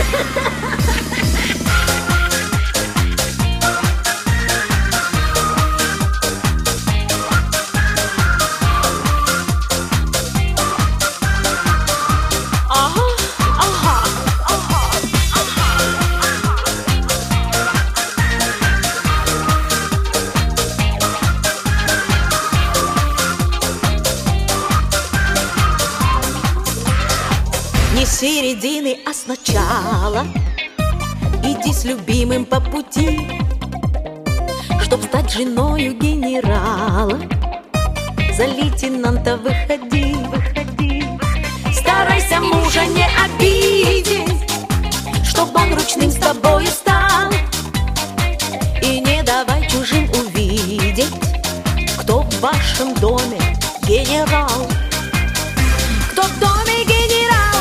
Не с середины, а сначала иди с любимым по пути, чтоб стать женою генерала. За лейтенанта выходи, старайся мужа не обидеть, чтоб он ручным с тобой стал. И не давай чужим увидеть, кто в вашем доме генерал. Кто в доме генерал?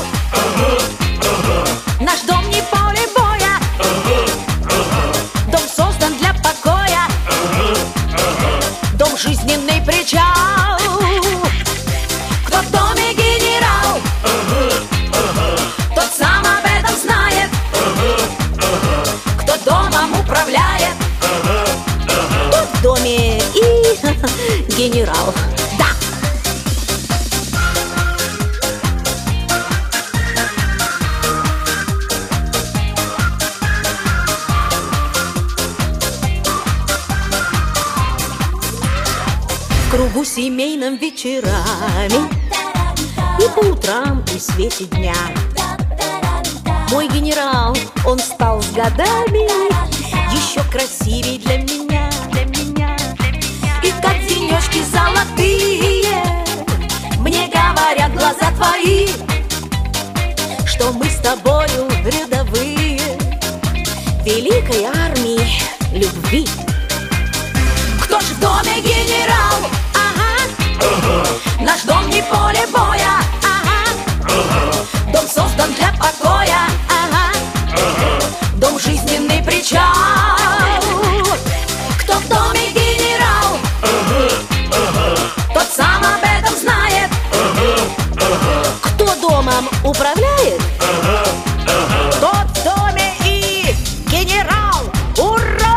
Наш дом не поле боя, дом создан для покоя, дом жизненный причал. Кто в доме генерал, тот сам об этом знает, кто домом управляет, тот в доме и генерал. Да! В кругу семейном вечерами и по утрам при свете дня мой генерал, он стал с годами еще красивей для меня. И как денечки золотые мне говорят глаза твои, что мы с тобою рядовые великой армии любви. Кто ж в доме генерал? Наш дом не поле боя, дом создан для покоя, дом жизненный причал. Кто в доме генерал, тот сам об этом знает, кто домом управляет, тот в доме и генерал. Ура!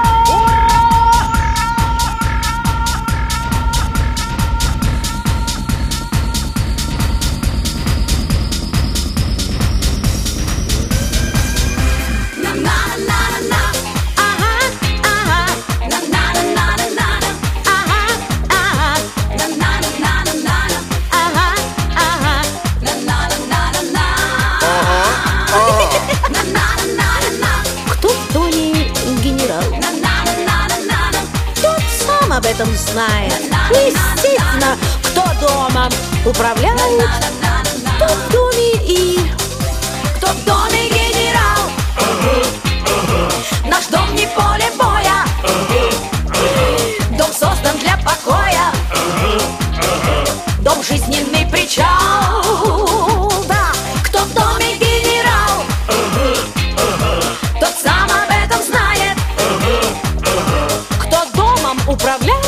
Об этом знает. Естественно, кто домом управляет, тот в доме и кто в доме генерал. Наш дом не поле боя, дом создан для покоя, дом жизненный причал. Да, кто в доме генерал, тот сам об этом знает, кто домом управляет,